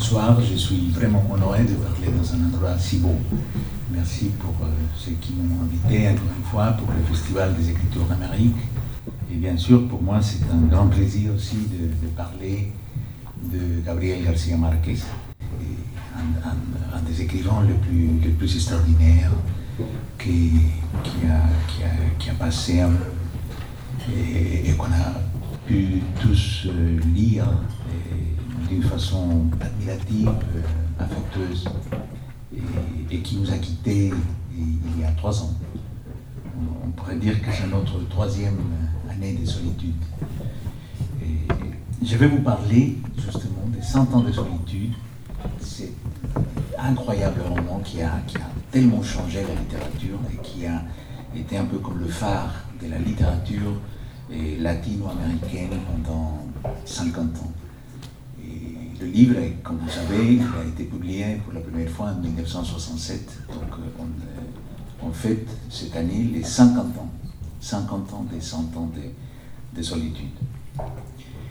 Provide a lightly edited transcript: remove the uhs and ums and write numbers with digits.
Bonsoir, je suis vraiment honoré de parler dans un endroit si beau. Merci pour ceux qui m'ont invité encore une fois pour le Festival des Écritures d'Amérique. Et bien sûr, pour moi, c'est un grand plaisir aussi de parler de Gabriel García Márquez, un des écrivains les plus extraordinaires qui a passé et qu'on a pu tous lire d'une façon admirative, affectueuse, et qui nous a quittés il y a 3 ans. On pourrait dire que c'est notre 3e année de solitude. Et je vais vous parler justement des 100 ans de solitude. C'est un incroyable roman qui a tellement changé la littérature et qui a été un peu comme le phare de la littérature latino-américaine pendant 50 ans. Et le livre, comme vous savez, il a été publié pour la première fois en 1967. Donc on fête cette année les 50 ans. 50 ans des 100 ans de solitude.